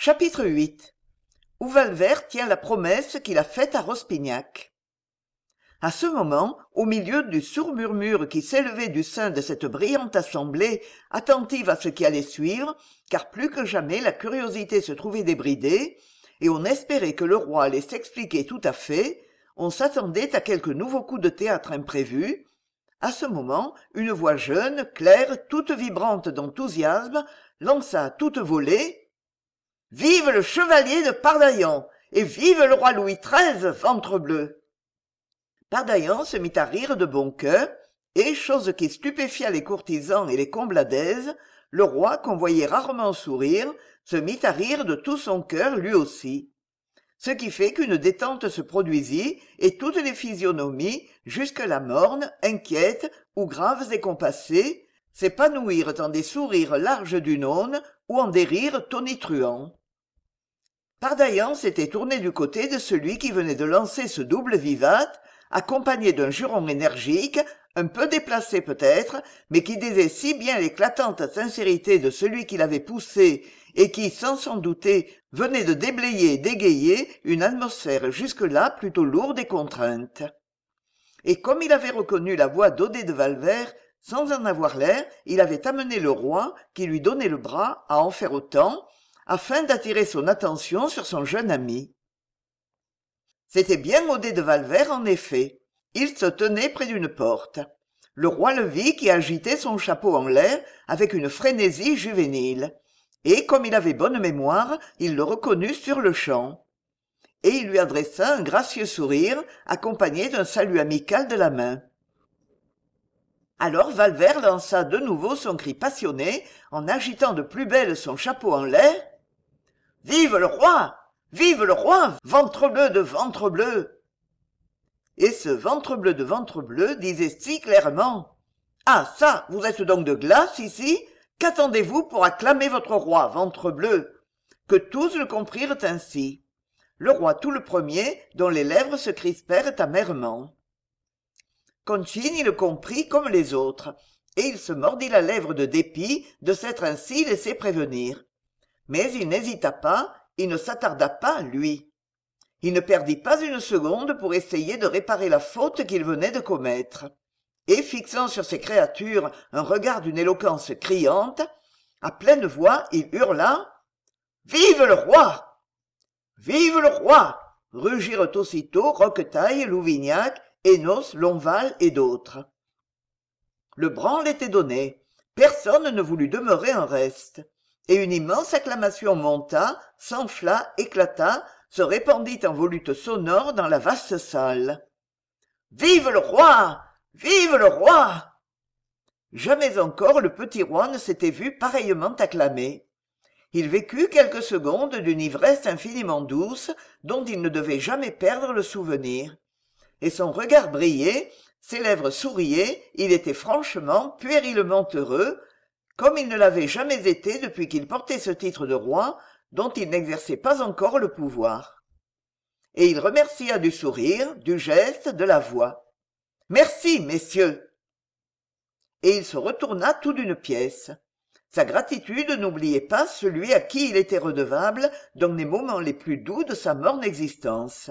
Chapitre 8. Où Valvert tient la promesse qu'il a faite à Rospignac. À ce moment, au milieu du sourd murmure qui s'élevait du sein de cette brillante assemblée, attentive à ce qui allait suivre, car plus que jamais la curiosité se trouvait débridée, et on espérait que le roi allait s'expliquer tout à fait, on s'attendait à quelque nouveau coup de théâtre imprévu. À ce moment, une voix jeune, claire, toute vibrante d'enthousiasme, lança à toute volée: « Vive le chevalier de Pardaillan et vive le roi Louis XIII, ventrebleu !» Pardaillan se mit à rire de bon cœur, et, chose qui stupéfia les courtisans et les combla d'aise, le roi, qu'on voyait rarement sourire, se mit à rire de tout son cœur lui aussi. Ce qui fait qu'une détente se produisit, et toutes les physionomies, jusque-là mornes, inquiètes ou graves et compassées, s'épanouirent en des sourires larges d'une aune ou en des rires tonitruants. Pardaillan s'était tourné du côté de celui qui venait de lancer ce double vivat, accompagné d'un juron énergique, un peu déplacé peut-être, mais qui disait si bien l'éclatante sincérité de celui qui l'avait poussé et qui, sans s'en douter, venait de déblayer et d'égayer une atmosphère jusque-là plutôt lourde et contrainte. Et comme il avait reconnu la voix d'Odet de Valvert, sans en avoir l'air, il avait amené le roi, qui lui donnait le bras, à en faire autant, afin d'attirer son attention sur son jeune ami. C'était bien Odet de Valvert, en effet. Il se tenait près d'une porte. Le roi le vit qui agitait son chapeau en l'air avec une frénésie juvénile. Et comme il avait bonne mémoire, il le reconnut sur-le-champ. Et il lui adressa un gracieux sourire, accompagné d'un salut amical de la main. Alors Valvert lança de nouveau son cri passionné, en agitant de plus belle son chapeau en l'air. « Vive le roi! Vive le roi, ventrebleu de ventrebleu !» Et ce ventrebleu de ventrebleu disait si clairement: « Ah ça, vous êtes donc de glace ici? Qu'attendez-vous pour acclamer votre roi, ventrebleu ?» que tous le comprirent ainsi. Le roi tout le premier, dont les lèvres se crispèrent amèrement. Concini le comprit comme les autres, et il se mordit la lèvre de dépit de s'être ainsi laissé prévenir. Mais il n'hésita pas, il ne s'attarda pas, lui. Il ne perdit pas une seconde pour essayer de réparer la faute qu'il venait de commettre. Et fixant sur ces créatures un regard d'une éloquence criante, à pleine voix, il hurla: « Vive le roi ! Vive le roi !» rugirent aussitôt Roquetaille, Louvignac, Hénos, Lonval et d'autres. Le branle était donné. Personne ne voulut demeurer en reste. Et une immense acclamation monta, s'enfla, éclata, se répandit en volutes sonores dans la vaste salle. « Vive le roi! Vive le roi !» Jamais encore le petit roi ne s'était vu pareillement acclamé. Il vécut quelques secondes d'une ivresse infiniment douce, dont il ne devait jamais perdre le souvenir. Et son regard brillait, ses lèvres souriaient, il était franchement, puérilement heureux, comme il ne l'avait jamais été depuis qu'il portait ce titre de roi, dont il n'exerçait pas encore le pouvoir. Et il remercia du sourire, du geste, de la voix. « Merci, messieurs !» Et il se retourna tout d'une pièce. Sa gratitude n'oubliait pas celui à qui il était redevable dans les moments les plus doux de sa morne existence.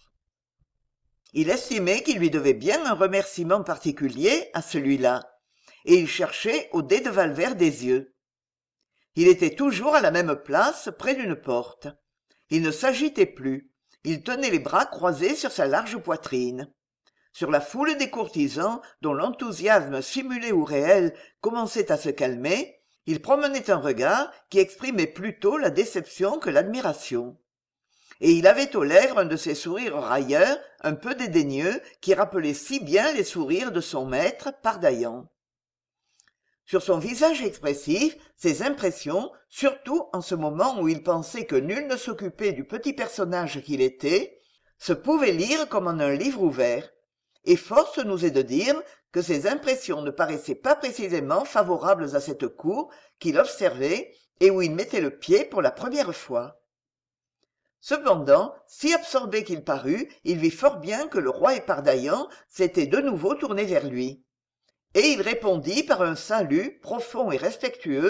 Il estimait qu'il lui devait bien un remerciement particulier à celui-là, et il cherchait Odet de Valvert des yeux. Il était toujours à la même place, près d'une porte. Il ne s'agitait plus. Il tenait les bras croisés sur sa large poitrine. Sur la foule des courtisans, dont l'enthousiasme simulé ou réel commençait à se calmer, il promenait un regard qui exprimait plutôt la déception que l'admiration. Et il avait aux lèvres un de ces sourires railleurs, un peu dédaigneux, qui rappelait si bien les sourires de son maître, Pardaillan. Sur son visage expressif, ses impressions, surtout en ce moment où il pensait que nul ne s'occupait du petit personnage qu'il était, se pouvaient lire comme en un livre ouvert. Et force nous est de dire que ces impressions ne paraissaient pas précisément favorables à cette cour qu'il observait et où il mettait le pied pour la première fois. Cependant, si absorbé qu'il parut, il vit fort bien que le roi et Pardaillan s'étaient de nouveau tournés vers lui. Et il répondit par un salut profond et respectueux,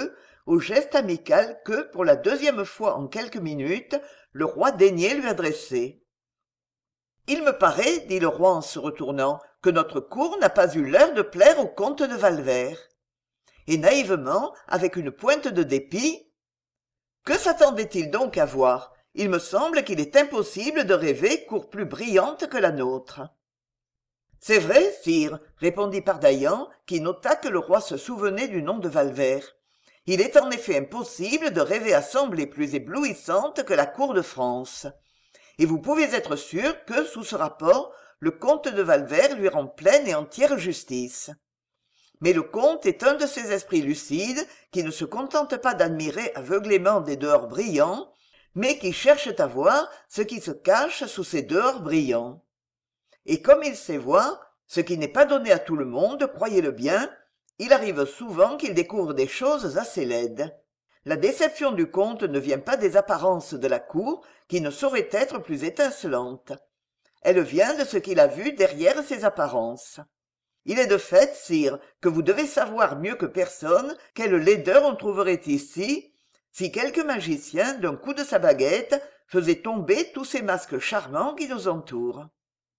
au geste amical que, pour la deuxième fois en quelques minutes, le roi daignait lui adresser. Il me paraît, dit le roi en se retournant, que notre cour n'a pas eu l'air de plaire au comte de Valvert. Et naïvement, avec une pointe de dépit, que s'attendait-il donc à voir? Il me semble qu'il est impossible de rêver cour plus brillante que la nôtre. C'est vrai, sire, répondit Pardaillan, qui nota que le roi se souvenait du nom de Valvert. Il est en effet impossible de rêver assemblée plus éblouissante que la cour de France. Et vous pouvez être sûr que, sous ce rapport, le comte de Valvert lui rend pleine et entière justice. Mais le comte est un de ces esprits lucides qui ne se contentent pas d'admirer aveuglément des dehors brillants, mais qui cherchent à voir ce qui se cache sous ces dehors brillants. Et comme il sait voir, ce qui n'est pas donné à tout le monde, croyez-le bien, il arrive souvent qu'il découvre des choses assez laides. La déception du comte ne vient pas des apparences de la cour, qui ne sauraient être plus étincelantes. Elle vient de ce qu'il a vu derrière ces apparences. Il est de fait, sire, que vous devez savoir mieux que personne quelle laideur on trouverait ici, si quelque magicien, d'un coup de sa baguette, faisait tomber tous ces masques charmants qui nous entourent.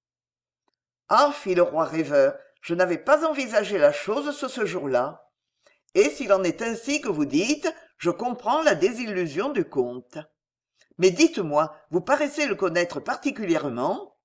Ah, fit le roi rêveur, je n'avais pas envisagé la chose sous ce jour-là. Et s'il en est ainsi que vous dites, je comprends la désillusion du comte. Mais dites-moi, vous paraissez le connaître particulièrement?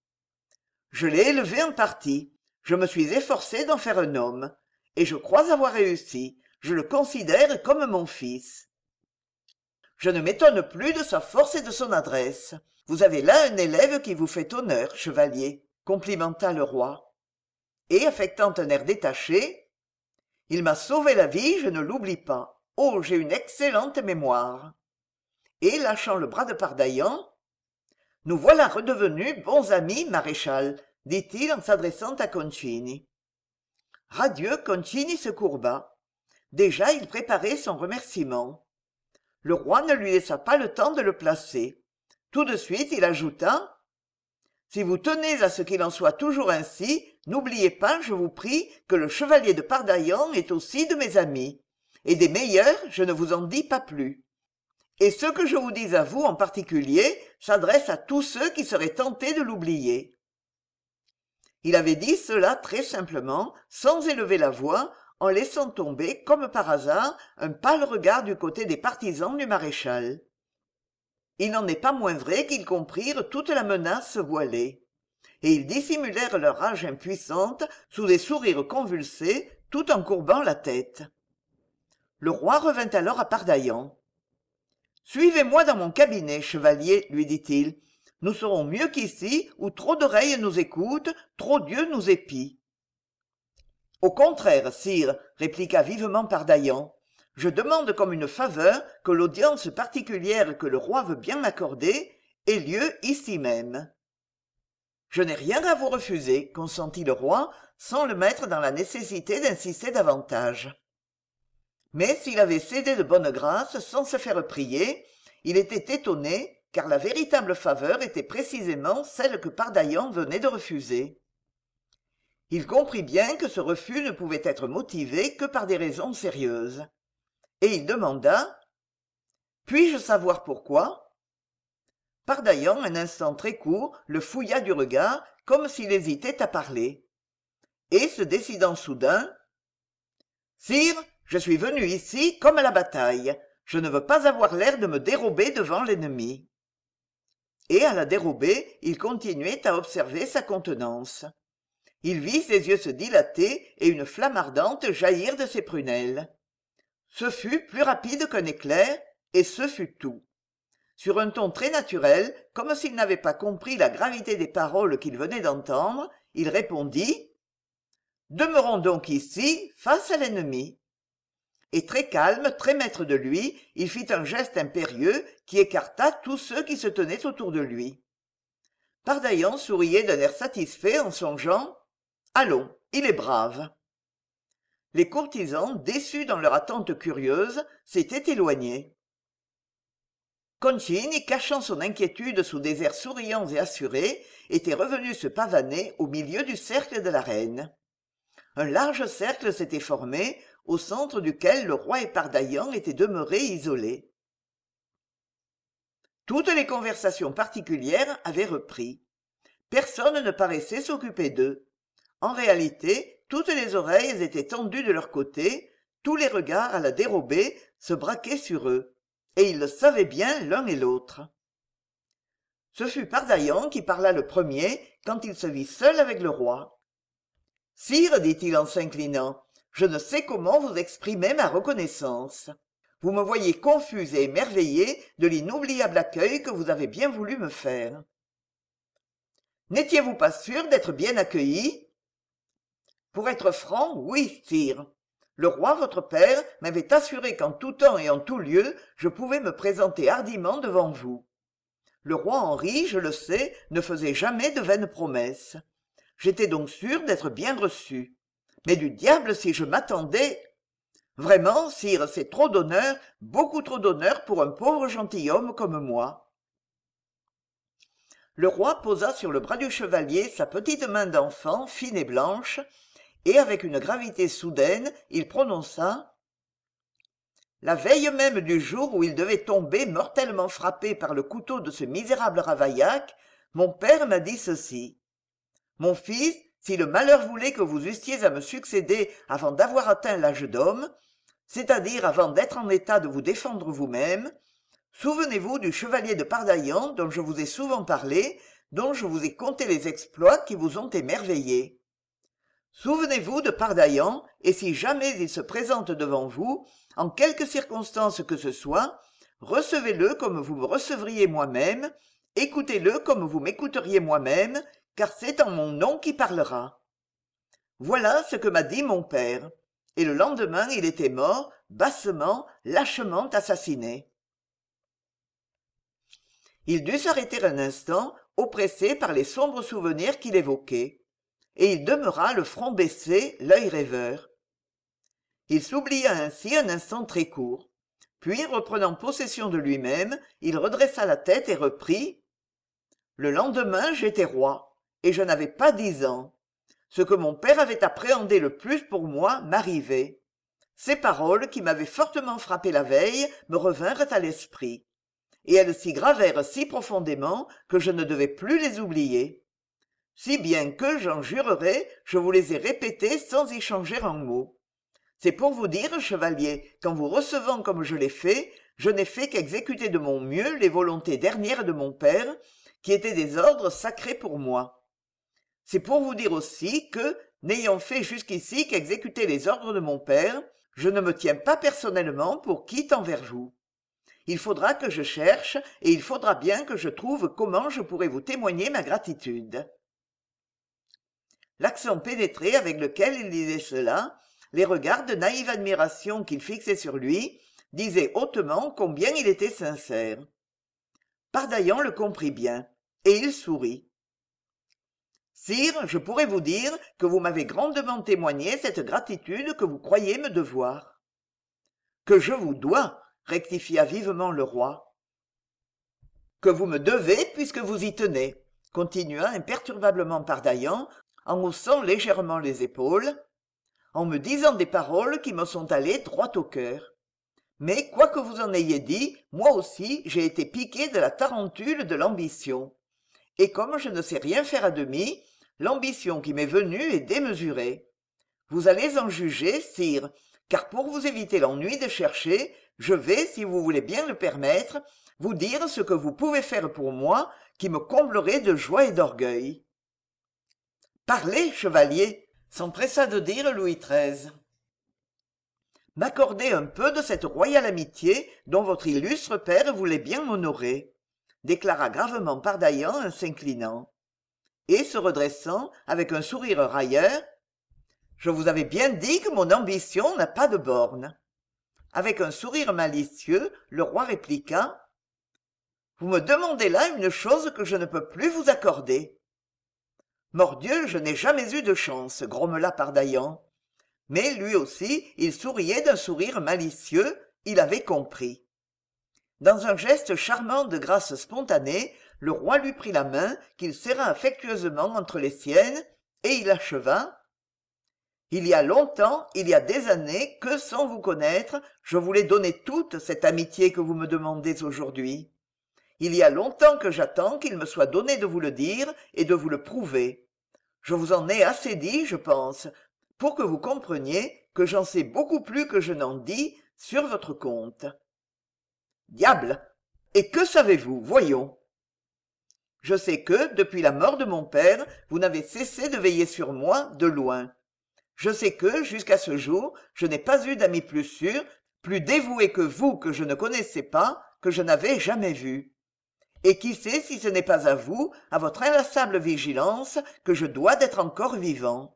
Je l'ai élevé en partie. Je me suis efforcé d'en faire un homme. Et je crois avoir réussi. Je le considère comme mon fils. Je ne m'étonne plus de sa force et de son adresse. Vous avez là un élève qui vous fait honneur, chevalier, complimenta le roi. Et, affectant un air détaché, « Il m'a sauvé la vie, je ne l'oublie pas. Oh, j'ai une excellente mémoire. » Et, lâchant le bras de Pardaillan, « Nous voilà redevenus bons amis, maréchal, » dit-il en s'adressant à Concini. Radieux, Concini se courba. Déjà, il préparait son remerciement. Le roi ne lui laissa pas le temps de le placer. Tout de suite, il ajouta « Si vous tenez à ce qu'il en soit toujours ainsi, n'oubliez pas, je vous prie, que le chevalier de Pardaillan est aussi de mes amis. Et des meilleurs, je ne vous en dis pas plus. Et ce que je vous dis à vous en particulier s'adresse à tous ceux qui seraient tentés de l'oublier. » Il avait dit cela très simplement, sans élever la voix, en laissant tomber, comme par hasard, un pâle regard du côté des partisans du maréchal. Il n'en est pas moins vrai qu'ils comprirent toute la menace voilée. Et ils dissimulèrent leur rage impuissante sous des sourires convulsés, tout en courbant la tête. Le roi revint alors à Pardaillan. « Suivez-moi dans mon cabinet, chevalier, lui dit-il. Nous serons mieux qu'ici, où trop d'oreilles nous écoutent, trop d'yeux nous épient. » « Au contraire, sire, répliqua vivement Pardaillan. Je demande comme une faveur que l'audience particulière que le roi veut bien m'accorder ait lieu ici même. » « Je n'ai rien à vous refuser, consentit le roi, sans le mettre dans la nécessité d'insister davantage. Mais s'il avait cédé de bonne grâce sans se faire prier, il était étonné, car la véritable faveur était précisément celle que Pardaillan venait de refuser. Il comprit bien que ce refus ne pouvait être motivé que par des raisons sérieuses. Et il demanda « Puis-je savoir pourquoi ?» Pardaillan, un instant très court, le fouilla du regard, comme s'il hésitait à parler. Et, se décidant soudain, « Sire, je suis venu ici comme à la bataille. Je ne veux pas avoir l'air de me dérober devant l'ennemi. » Et, à la dérobée, il continuait à observer sa contenance. Il vit ses yeux se dilater et une flamme ardente jaillir de ses prunelles. Ce fut plus rapide qu'un éclair, et ce fut tout. Sur un ton très naturel, comme s'il n'avait pas compris la gravité des paroles qu'il venait d'entendre, il répondit « Demeurons donc ici, face à l'ennemi. » Et très calme, très maître de lui, il fit un geste impérieux qui écarta tous ceux qui se tenaient autour de lui. Pardaillan souriait d'un air satisfait en songeant « Allons, il est brave. » Les courtisans, déçus dans leur attente curieuse, s'étaient éloignés. Concini, cachant son inquiétude sous des airs souriants et assurés, était revenu se pavaner au milieu du cercle de la reine. Un large cercle s'était formé, au centre duquel le roi épardaillan était demeuré isolé. Toutes les conversations particulières avaient repris. Personne ne paraissait s'occuper d'eux. En réalité, toutes les oreilles étaient tendues de leur côté, tous les regards à la dérobée se braquaient sur eux, et ils le savaient bien l'un et l'autre. Ce fut Pardaillan qui parla le premier quand il se vit seul avec le roi. « Sire, dit-il en s'inclinant, je ne sais comment vous exprimer ma reconnaissance. Vous me voyez confus et émerveillé de l'inoubliable accueil que vous avez bien voulu me faire. N'étiez-vous pas sûr d'être bien accueilli ? Pour être franc, oui, sire. Le roi, votre père, m'avait assuré qu'en tout temps et en tout lieu, je pouvais me présenter hardiment devant vous. Le roi Henri, je le sais, ne faisait jamais de vaines promesses. J'étais donc sûr d'être bien reçu. Mais du diable si je m'attendais... Vraiment, sire, c'est trop d'honneur, beaucoup trop d'honneur pour un pauvre gentilhomme comme moi. » Le roi posa sur le bras du chevalier sa petite main d'enfant, fine et blanche, et avec une gravité soudaine, il prononça « La veille même du jour où il devait tomber mortellement frappé par le couteau de ce misérable Ravaillac, mon père m'a dit ceci. Mon fils, si le malheur voulait que vous eussiez à me succéder avant d'avoir atteint l'âge d'homme, c'est-à-dire avant d'être en état de vous défendre vous-même, souvenez-vous du chevalier de Pardaillan dont je vous ai souvent parlé, dont je vous ai conté les exploits qui vous ont émerveillé. Souvenez-vous de Pardaillan, et si jamais il se présente devant vous, en quelque circonstance que ce soit, recevez-le comme vous me recevriez moi-même, écoutez-le comme vous m'écouteriez moi-même, car c'est en mon nom qu'il parlera. Voilà ce que m'a dit mon père. Et le lendemain, il était mort, bassement, lâchement assassiné. Il dut s'arrêter un instant, oppressé par les sombres souvenirs qu'il évoquait. Et il demeura le front baissé, l'œil rêveur. Il s'oublia ainsi un instant très court. Puis, reprenant possession de lui-même, il redressa la tête et reprit « Le lendemain, j'étais roi, et je n'avais pas 10 ans. Ce que mon père avait appréhendé le plus pour moi m'arrivait. Ces paroles, qui m'avaient fortement frappé la veille, me revinrent à l'esprit. Et elles s'y gravèrent si profondément que je ne devais plus les oublier. Si bien que, j'en jurerai, je vous les ai répétées sans y changer un mot. C'est pour vous dire, chevalier, qu'en vous recevant comme je l'ai fait, je n'ai fait qu'exécuter de mon mieux les volontés dernières de mon père, qui étaient des ordres sacrés pour moi. C'est pour vous dire aussi que, n'ayant fait jusqu'ici qu'exécuter les ordres de mon père, je ne me tiens pas personnellement pour quitte envers vous. Il faudra que je cherche, et il faudra bien que je trouve comment je pourrai vous témoigner ma gratitude. » L'accent pénétré avec lequel il disait cela, les regards de naïve admiration qu'il fixait sur lui, disaient hautement combien il était sincère. Pardaillan le comprit bien, et il sourit. « Sire, je pourrais vous dire que vous m'avez grandement témoigné cette gratitude que vous croyez me devoir. »« Que je vous dois, » rectifia vivement le roi. « Que vous me devez puisque vous y tenez, » continua imperturbablement Pardaillan, en haussant légèrement les épaules, en me disant des paroles qui me sont allées droit au cœur. Mais quoi que vous en ayez dit, moi aussi j'ai été piqué de la tarentule de l'ambition. Et comme je ne sais rien faire à demi, l'ambition qui m'est venue est démesurée. Vous allez en juger, sire, car pour vous éviter l'ennui de chercher, je vais, si vous voulez bien le permettre, vous dire ce que vous pouvez faire pour moi qui me comblerait de joie et d'orgueil. « Parlez, chevalier !» s'empressa de dire Louis XIII. « M'accorder un peu de cette royale amitié dont votre illustre père voulait bien m'honorer, » déclara gravement Pardaillan en s'inclinant. Et, se redressant, avec un sourire railleur, « Je vous avais bien dit que mon ambition n'a pas de borne. » Avec un sourire malicieux, le roi répliqua « Vous me demandez là une chose que je ne peux plus vous accorder. » Mordieu, je n'ai jamais eu de chance, grommela Pardaillan. Mais lui aussi, il souriait d'un sourire malicieux, il avait compris. Dans un geste charmant de grâce spontanée, le roi lui prit la main, qu'il serra affectueusement entre les siennes, et il acheva. Il y a longtemps, il y a des années, que sans vous connaître, je voulais donner toute cette amitié que vous me demandez aujourd'hui. Il y a longtemps que j'attends qu'il me soit donné de vous le dire et de vous le prouver. Je vous en ai assez dit, je pense, pour que vous compreniez que j'en sais beaucoup plus que je n'en dis sur votre compte. Diable! Et que savez-vous, voyons? Je sais que, depuis la mort de mon père, vous n'avez cessé de veiller sur moi de loin. Je sais que, jusqu'à ce jour, je n'ai pas eu d'ami plus sûr, plus dévoué que vous que je ne connaissais pas, que je n'avais jamais vu. Et qui sait si ce n'est pas à vous, à votre inlassable vigilance, que je dois d'être encore vivant.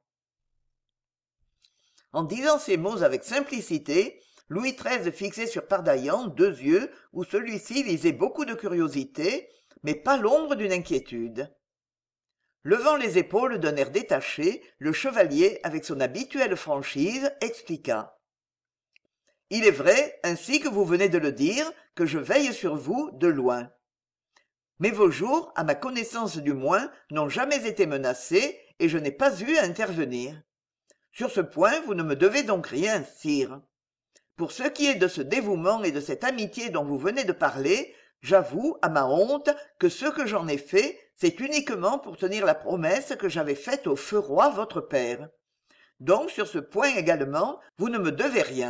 En disant ces mots avec simplicité, Louis XIII fixait sur Pardaillan 2 yeux où celui-ci lisait beaucoup de curiosité, mais pas l'ombre d'une inquiétude. Levant les épaules d'un air détaché, le chevalier, avec son habituelle franchise, expliqua. « Il est vrai, ainsi que vous venez de le dire, que je veille sur vous de loin. Mais vos jours, à ma connaissance du moins, n'ont jamais été menacés, et je n'ai pas eu à intervenir. Sur ce point, vous ne me devez donc rien, sire. Pour ce qui est de ce dévouement et de cette amitié dont vous venez de parler, j'avoue, à ma honte, que ce que j'en ai fait, c'est uniquement pour tenir la promesse que j'avais faite au feu roi votre père. Donc, sur ce point également, vous ne me devez rien. »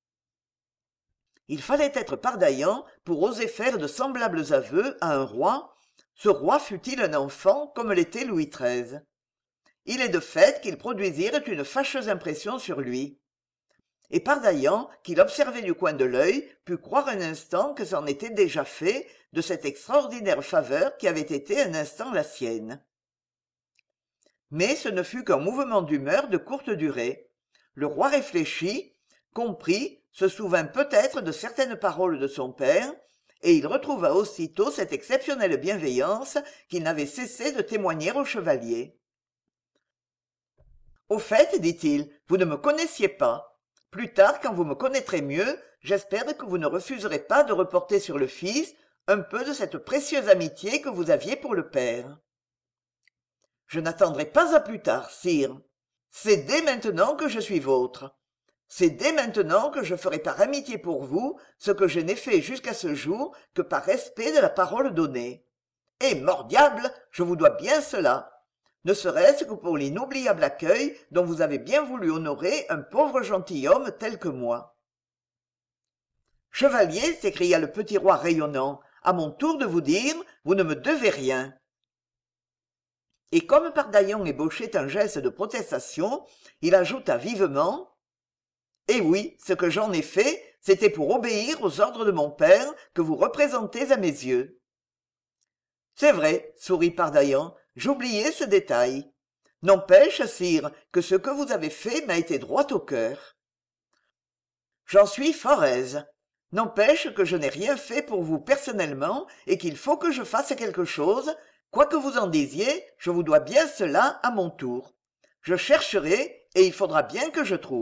Il fallait être Pardaillan pour oser faire de semblables aveux à un roi, ce roi fût-il un enfant comme l'était Louis XIII. Il est de fait qu'ils produisirent une fâcheuse impression sur lui. Et Pardaillan, qui l'observait du coin de l'œil, put croire un instant que c'en était déjà fait de cette extraordinaire faveur qui avait été un instant la sienne. Mais ce ne fut qu'un mouvement d'humeur de courte durée. Le roi réfléchit, comprit, se souvint peut-être de certaines paroles de son père, et il retrouva aussitôt cette exceptionnelle bienveillance qu'il n'avait cessé de témoigner au chevalier. « Au fait, dit-il, vous ne me connaissiez pas. Plus tard, quand vous me connaîtrez mieux, j'espère que vous ne refuserez pas de reporter sur le fils un peu de cette précieuse amitié que vous aviez pour le père. » « Je n'attendrai pas à plus tard, sire. C'est dès maintenant que je suis vôtre. C'est dès maintenant que je ferai par amitié pour vous ce que je n'ai fait jusqu'à ce jour que par respect de la parole donnée. Et, mordiable, je vous dois bien cela, ne serait-ce que pour l'inoubliable accueil dont vous avez bien voulu honorer un pauvre gentilhomme tel que moi. »« Chevalier, s'écria le petit roi rayonnant, à mon tour de vous dire, vous ne me devez rien. » Et comme Pardaillan ébauchait un geste de protestation, il ajouta vivement « Eh oui, ce que j'en ai fait, c'était pour obéir aux ordres de mon père que vous représentez à mes yeux. »« C'est vrai, sourit Pardaillan, j'oubliais ce détail. N'empêche, sire, que ce que vous avez fait m'a été droit au cœur. J'en suis fort aise. N'empêche que je n'ai rien fait pour vous personnellement et qu'il faut que je fasse quelque chose. Quoi que vous en disiez, je vous dois bien cela à mon tour. Je chercherai, et il faudra bien que je trouve. »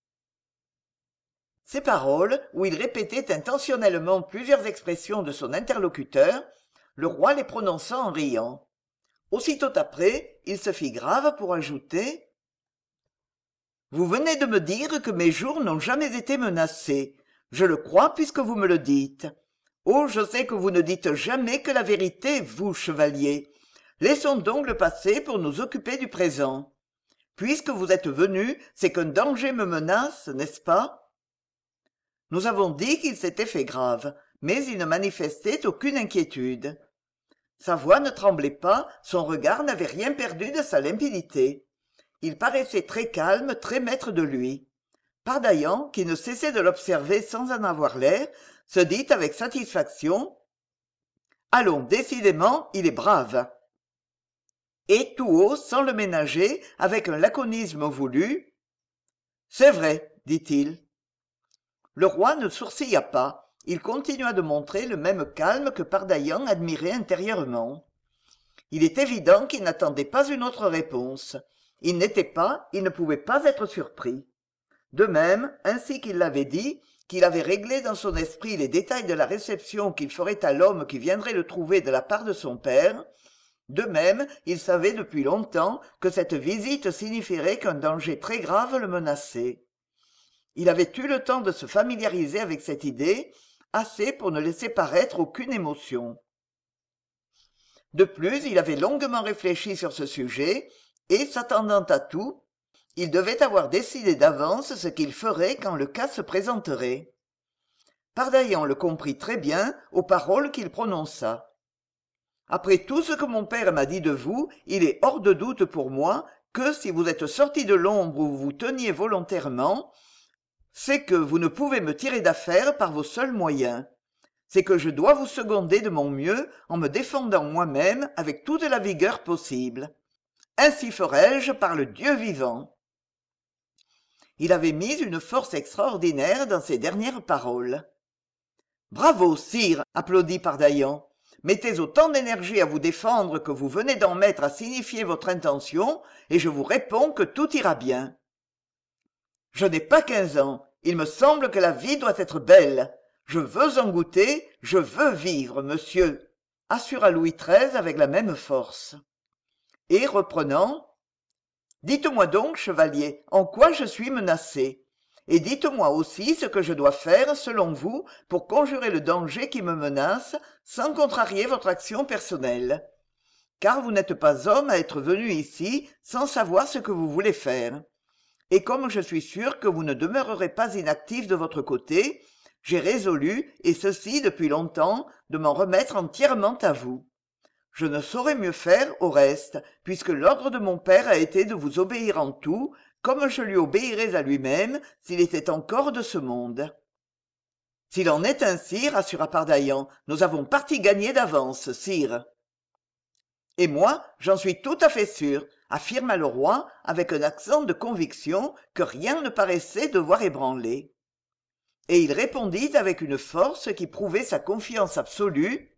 Ces paroles, où il répétait intentionnellement plusieurs expressions de son interlocuteur, le roi les prononça en riant. Aussitôt après, il se fit grave pour ajouter « Vous venez de me dire que mes jours n'ont jamais été menacés. Je le crois puisque vous me le dites. Oh, je sais que vous ne dites jamais que la vérité, vous, chevalier. Laissons donc le passé pour nous occuper du présent. Puisque vous êtes venu, c'est qu'un danger me menace, n'est-ce pas ? » Nous avons dit qu'il s'était fait grave, mais il ne manifestait aucune inquiétude. Sa voix ne tremblait pas, son regard n'avait rien perdu de sa limpidité. Il paraissait très calme, très maître de lui. Pardaillan, qui ne cessait de l'observer sans en avoir l'air, se dit avec satisfaction « Allons, décidément, il est brave. » Et tout haut, sans le ménager, avec un laconisme voulu, « C'est vrai, dit-il. » Le roi ne sourcilla pas. Il continua de montrer le même calme que Pardaillan admirait intérieurement. Il est évident qu'il n'attendait pas une autre réponse. Il ne pouvait pas être surpris. De même, ainsi qu'il l'avait dit, qu'il avait réglé dans son esprit les détails de la réception qu'il ferait à l'homme qui viendrait le trouver de la part de son père, De même, il savait depuis longtemps que cette visite signifierait qu'un danger très grave le menaçait. Il avait eu le temps de se familiariser avec cette idée, assez pour ne laisser paraître aucune émotion. De plus, il avait longuement réfléchi sur ce sujet, et, s'attendant à tout, il devait avoir décidé d'avance ce qu'il ferait quand le cas se présenterait. Pardaillan le comprit très bien aux paroles qu'il prononça. Après tout ce que mon père m'a dit de vous, il est hors de doute pour moi que si vous êtes sorti de l'ombre où vous vous teniez volontairement, c'est que vous ne pouvez me tirer d'affaire par vos seuls moyens. C'est que je dois vous seconder de mon mieux en me défendant moi-même avec toute la vigueur possible. Ainsi ferai-je par le Dieu vivant. Il avait mis une force extraordinaire dans ces dernières paroles. Bravo, sire, applaudit Pardaillan. Mettez autant d'énergie à vous défendre que vous venez d'en mettre à signifier votre intention, et je vous réponds que tout ira bien. Je n'ai pas 15 ans. Il me semble que la vie doit être belle. Je veux en goûter, je veux vivre, monsieur, assura Louis XIII avec la même force. Et reprenant, « Dites-moi donc, chevalier, en quoi je suis menacé, et dites-moi aussi ce que je dois faire, selon vous, pour conjurer le danger qui me menace, sans contrarier votre action personnelle. Car vous n'êtes pas homme à être venu ici sans savoir ce que vous voulez faire. Et comme je suis sûr que vous ne demeurerez pas inactif de votre côté, j'ai résolu, et ceci depuis longtemps, de m'en remettre entièrement à vous. Je ne saurais mieux faire, au reste, puisque l'ordre de mon père a été de vous obéir en tout, comme je lui obéirais à lui-même s'il était encore de ce monde. » S'il en est ainsi, rassura Pardaillan, nous avons partie gagnée d'avance, sire. Et moi, j'en suis tout à fait sûr, affirma le roi avec un accent de conviction que rien ne paraissait devoir ébranler. Et il répondit avec une force qui prouvait sa confiance absolue.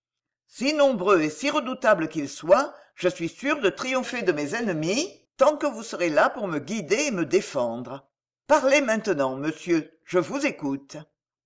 Si nombreux et si redoutables qu'ils soient, je suis sûr de triompher de mes ennemis tant que vous serez là pour me guider et me défendre. Parlez maintenant, monsieur, je vous écoute.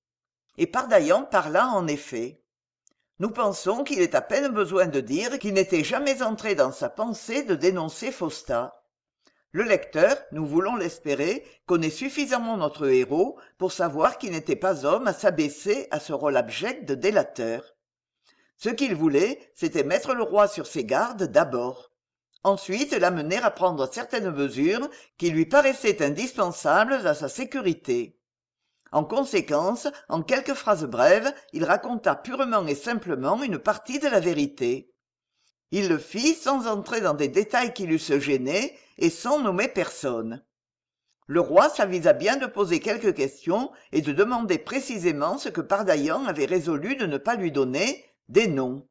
Et Pardaillan parla en effet. Nous pensons qu'il est à peine besoin de dire qu'il n'était jamais entré dans sa pensée de dénoncer Faustat. Le lecteur, nous voulons l'espérer, connaît suffisamment notre héros pour savoir qu'il n'était pas homme à s'abaisser à ce rôle abject de délateur. Ce qu'il voulait, c'était mettre le roi sur ses gardes d'abord. Ensuite, l'amener à prendre certaines mesures qui lui paraissaient indispensables à sa sécurité. En conséquence, en quelques phrases brèves, il raconta purement et simplement une partie de la vérité. Il le fit sans entrer dans des détails qui l'eussent gêné et sans nommer personne. Le roi s'avisa bien de poser quelques questions et de demander précisément ce que Pardaillan avait résolu de ne pas lui donner, des noms.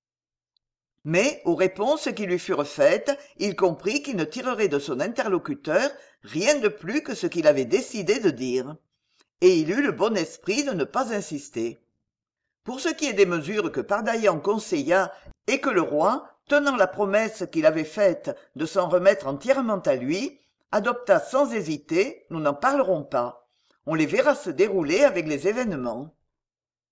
Mais, aux réponses qui lui furent faites, il comprit qu'il ne tirerait de son interlocuteur rien de plus que ce qu'il avait décidé de dire. Et il eut le bon esprit de ne pas insister. Pour ce qui est des mesures que Pardaillan conseilla et que le roi, tenant la promesse qu'il avait faite de s'en remettre entièrement à lui, adopta sans hésiter, nous n'en parlerons pas. On les verra se dérouler avec les événements.